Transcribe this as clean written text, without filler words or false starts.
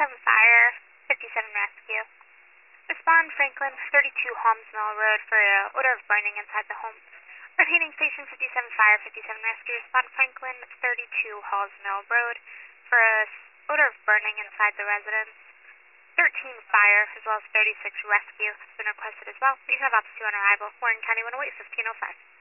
Fire, 57 Rescue. Respond Franklin, 32 Holmes Mill Road for an odor of burning inside the home. Repeating Station 57 Fire, 57 Rescue. Respond Franklin, 32 Halls Mill Road for a odor of burning inside the residence. 13 Fire, as well as 36 Rescue has been requested as well. You have Officer on arrival. Warren County 108, 1505.